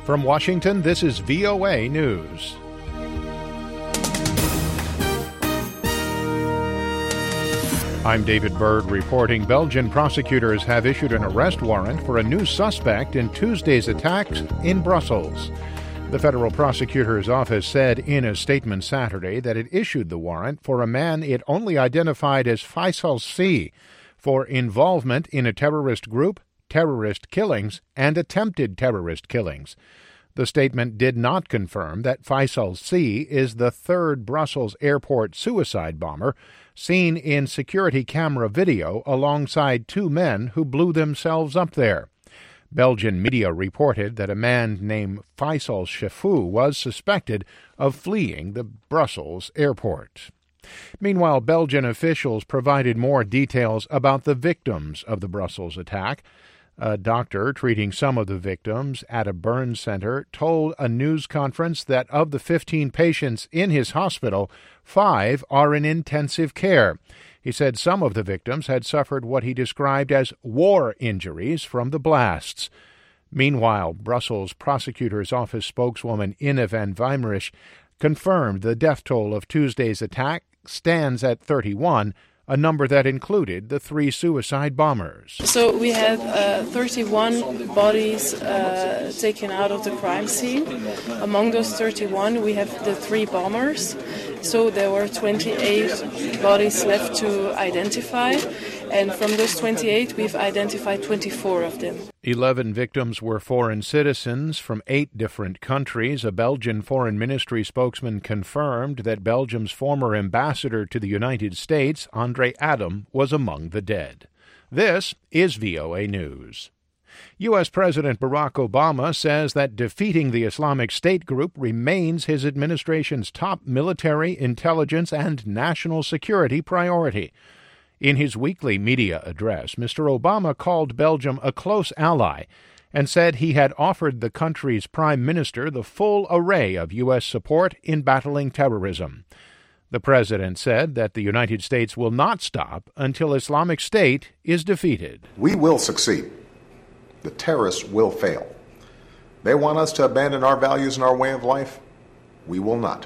From Washington, this is VOA News. I'm David Byrd reporting Belgian prosecutors have issued an arrest warrant for a new suspect in Tuesday's attacks in Brussels. The federal prosecutor's office said in a statement Saturday that it issued the warrant for a man it only identified as Faisal C. for involvement in a terrorist group, terrorist killings, and attempted terrorist killings. The statement did not confirm that Faisal C. is the third Brussels airport suicide bomber seen in security camera video alongside two men who blew themselves up there. Belgian media reported that a man named Faisal Chefou was suspected of fleeing the Brussels airport. Meanwhile, Belgian officials provided more details about the victims of the Brussels attack. A doctor treating some of the victims at a burn center told a news conference that of the 15 patients in his hospital, 5 are in intensive care. He said some of the victims had suffered what he described as war injuries from the blasts. Meanwhile, Brussels prosecutor's office spokeswoman Inne van Wijmerich confirmed the death toll of Tuesday's attack stands at 31, a number that included the 3 suicide bombers. So we had 31 bodies taken out of the crime scene. Among those 31, we have the 3 bombers. So there were 28 bodies left to identify. And from those 28, we've identified 24 of them. 11 victims were foreign citizens from 8 different countries. A Belgian Foreign Ministry spokesman confirmed that Belgium's former ambassador to the United States, Andre Adam, was among the dead. This is VOA News. U.S. President Barack Obama says that defeating the Islamic State group remains his administration's top military, intelligence, and national security priority. In his weekly media address, Mr. Obama called Belgium a close ally and said he had offered the country's prime minister the full array of U.S. support in battling terrorism. The president said that the United States will not stop until Islamic State is defeated. We will succeed. The terrorists will fail. They want us to abandon our values and our way of life. We will not.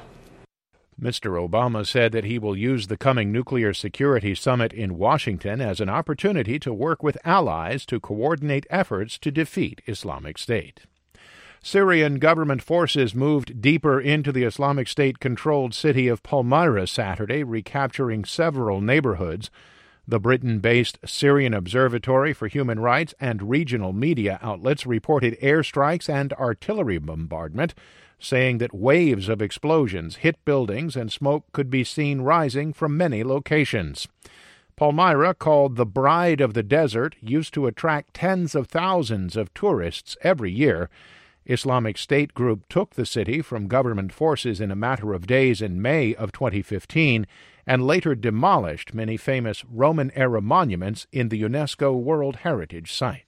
Mr. Obama said that he will use the coming nuclear security summit in Washington as an opportunity to work with allies to coordinate efforts to defeat Islamic State. Syrian government forces moved deeper into the Islamic State-controlled city of Palmyra Saturday, recapturing several neighborhoods. The Britain-based Syrian Observatory for Human Rights and regional media outlets reported airstrikes and artillery bombardment, saying that waves of explosions hit buildings and smoke could be seen rising from many locations. Palmyra, called the Bride of the Desert, used to attract tens of thousands of tourists every year. Islamic State group took the city from government forces in a matter of days in May of 2015 and later demolished many famous Roman-era monuments in the UNESCO World Heritage Site.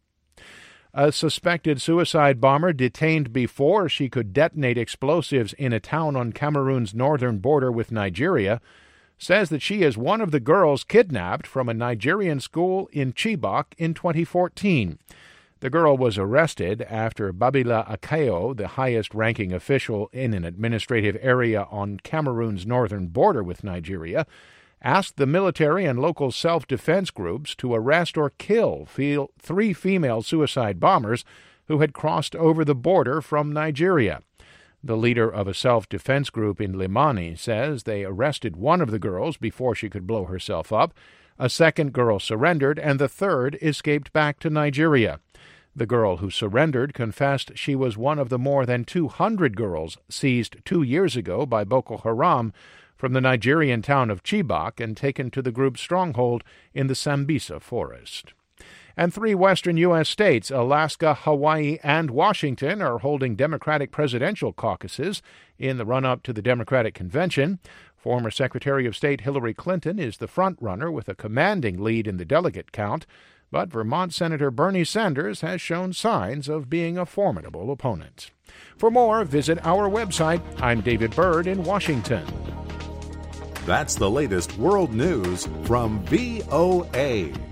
A suspected suicide bomber detained before she could detonate explosives in a town on Cameroon's northern border with Nigeria says that she is one of the girls kidnapped from a Nigerian school in Chibok in 2014. The girl was arrested after Babila Akayo, the highest-ranking official in an administrative area on Cameroon's northern border with Nigeria, asked the military and local self-defense groups to arrest or kill 3 female suicide bombers who had crossed over the border from Nigeria. The leader of a self-defense group in Limani says they arrested one of the girls before she could blow herself up. A second girl surrendered, and the third escaped back to Nigeria. The girl who surrendered confessed she was one of the more than 200 girls seized 2 years ago by Boko Haram from the Nigerian town of Chibok and taken to the group's stronghold in the Sambisa forest. And 3 western U.S. states, Alaska, Hawaii, and Washington, are holding Democratic presidential caucuses in the run-up to the Democratic Convention. Former Secretary of State Hillary Clinton is the front-runner with a commanding lead in the delegate count, but Vermont Senator Bernie Sanders has shown signs of being a formidable opponent. For more, visit our website. I'm David Byrd in Washington. That's the latest world news from VOA.